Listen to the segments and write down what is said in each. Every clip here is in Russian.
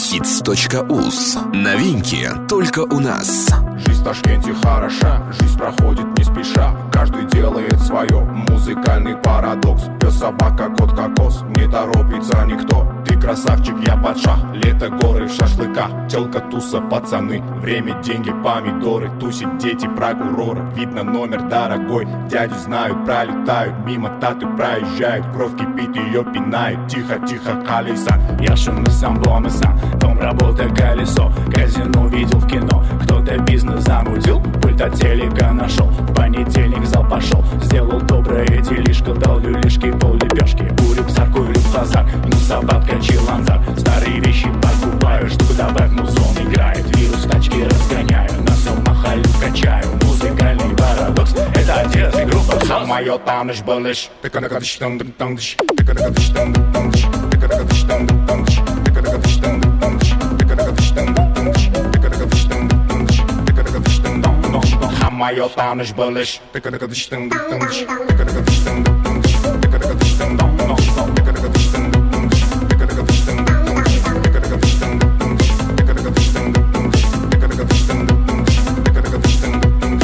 Hits.uz. Новинки только у нас. Жизнь в Ташкенте хороша, жизнь проходит не спеша. Каждый делает свое, музыкальный парадокс. Пес, собака, кот, кокос, не торопится никто. Ты красавчик, я падшах, лето, горы в шашлыках. Телка, туса, пацаны, время, деньги, помидоры. Тусит дети, прокуроры, видно номер дорогой. Дяди знают, пролетают, мимо таты проезжают. Кровь кипит, ее пинают, тихо-тихо колеса. Я шумысам, бомысам, дом, работа, колесо. Казино видел в кино, кто-то бизнес замутил, пульт от телека нашел. В понедельник в зал пошел, сделал доброе делишко. Дал люлишки, пол лепешки, курю сарку или в базар. Ну собака, чиланзар, старые вещи покупаю. Штуку добавь, музон играет, вирус тачки разгоняю. На всем махалю качаю, музыкальный парадокс. Это отец и группа ХАОС. Моё таныш балыш, ты когда ты штанг тангш, ты когда ты штанг тангш, ты когда ты штанг тангш, ты когда ты штанг тангш, ты когда ты штанг тангш, ты когда ты штанг тангш, ты когда ты штанг тангш. Моё таныш балыш, ты когда ты штанг тангш, ты когда ты штанг тангш, ты когда ты штанг тангш, ты когда ты штанг тангш, ты когда ты штанг тангш, ты когда ты штанг тангш, ты когда ты штанг тангш, ты когда ты штанг тангш, ты когда ты штанг тангш.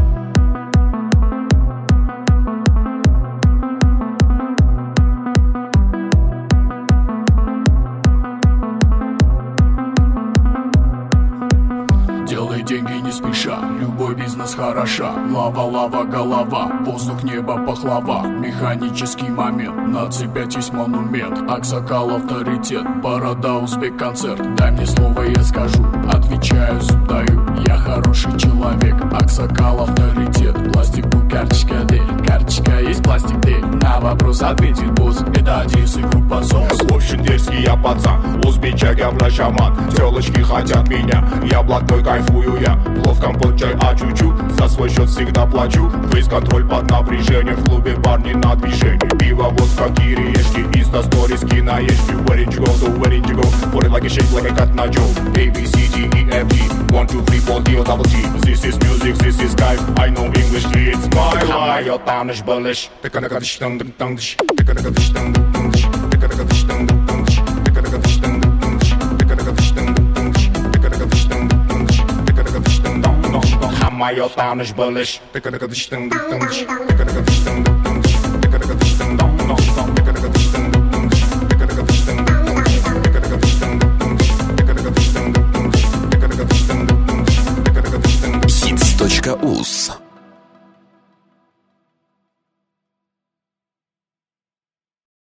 Делай деньги не спеша, любой бизнес хороша. Лава, лава, голова, воздух, небо, пахлава. Механический момент, на C5 есть монумент. Аксакал авторитет, борода, узбек концерт. Дай мне слово, я скажу, отвечаю, зуб даю. Я хороший человек, Аксакал авторитет. Пластик, ну карточка D, карточка есть пластик D. На вопрос ответит босс, это Одесса и группа СОС. В общем, дерзкий я пацан, узбечак я шаман. Телочки хотят меня, я блатной кайфую я. Плов, компот, чай, а чуть-чуть, за свой счет всегда плачу. Фейс-контроль под напряжением, в клубе парни на движении. Пиво, водка, кириешки, инста-сторис, киноешки. Where did you go, to where did you go? Put it like a shake, like a cat на joke. A, B, C, D, E, F, G 1, 2, 3, 4, D, O, double G. This is music, this is life, I know English, it's my life. Моё таныш балыш, ты когда ты штанг тангш, ты когда ты штанг тангш, ты когда ты штанг тангш, ты когда ты штанг тангш, ты когда ты штанг тангш, ты когда ты штанг тангш, ты когда ты штанг тангш. Моё таныш балыш, ты когда ты штанг тангш, ты когда ты штанг